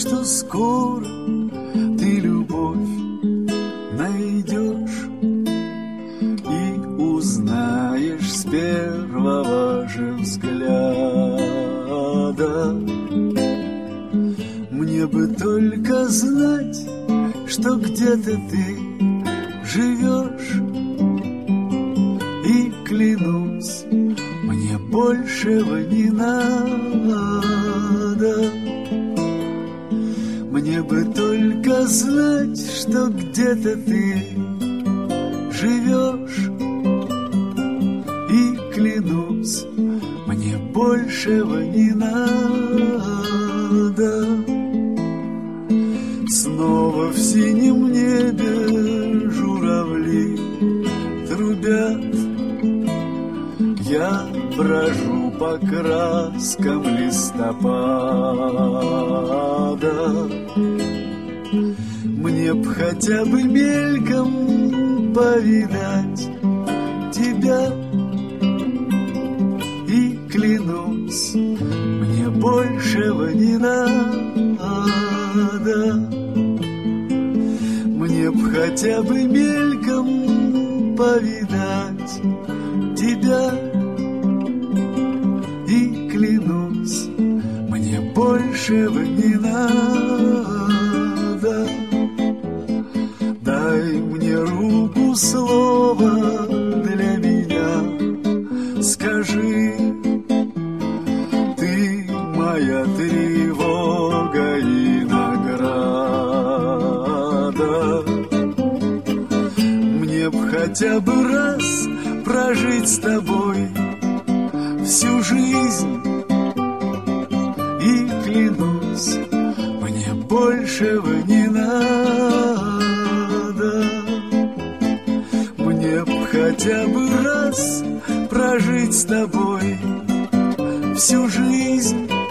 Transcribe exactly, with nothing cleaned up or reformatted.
что скоро ты любовь найдешь и узнаешь с первого же взгляда. Мне бы только знать, что где-то ты живешь, и клянусь, мне большего не надо. Мне бы только знать, что где-то ты живешь, и клянусь, мне большего не надо. Снова в синем небе журавли трубят, я брожу по краскам листопада. Мне б хотя бы мельком повидать тебя, и клянусь, мне большего не надо. Мне б хотя бы мельком повидать тебя, и клянусь, мне большего не надо. Дай мне руку, слово для меня, скажи, ты моя тревога и награда. Мне б хотя бы раз прожить с тобой всю жизнь, и клянусь, мне большего не надо. Мне б хотя бы раз прожить с тобой всю жизнь,